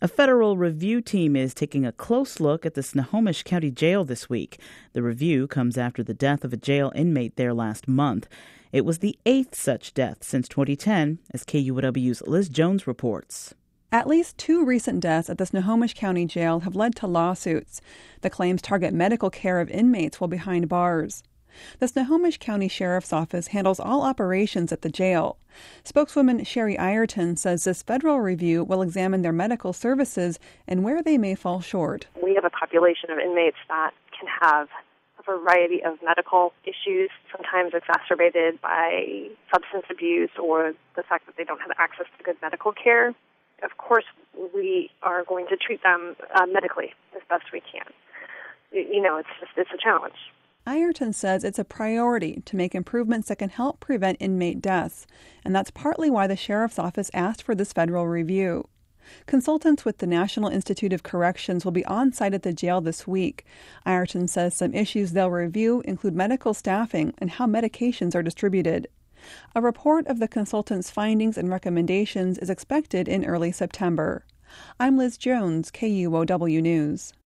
A federal review team is taking a close look at the Snohomish County Jail this week. The review comes after the death of a jail inmate there last month. It was the 8th such death since 2010, as KUOW's Liz Jones reports. At least 2 recent deaths at the Snohomish County Jail have led to lawsuits. The claims target medical care of inmates while behind bars. The Snohomish County Sheriff's Office handles all operations at the jail. Spokeswoman Sherry Ireton says this federal review will examine their medical services and where they may fall short. We have a population of inmates that can have a variety of medical issues, sometimes exacerbated by substance abuse or the fact that they don't have access to good medical care. Of course, we are going to treat them medically as best we can. It's a challenge. Ireton says it's a priority to make improvements that can help prevent inmate deaths, and that's partly why the Sheriff's Office asked for this federal review. Consultants with the National Institute of Corrections will be on site at the jail this week. Ireton says some issues they'll review include medical staffing and how medications are distributed. A report of the consultants' findings and recommendations is expected in early September. I'm Liz Jones, KUOW News.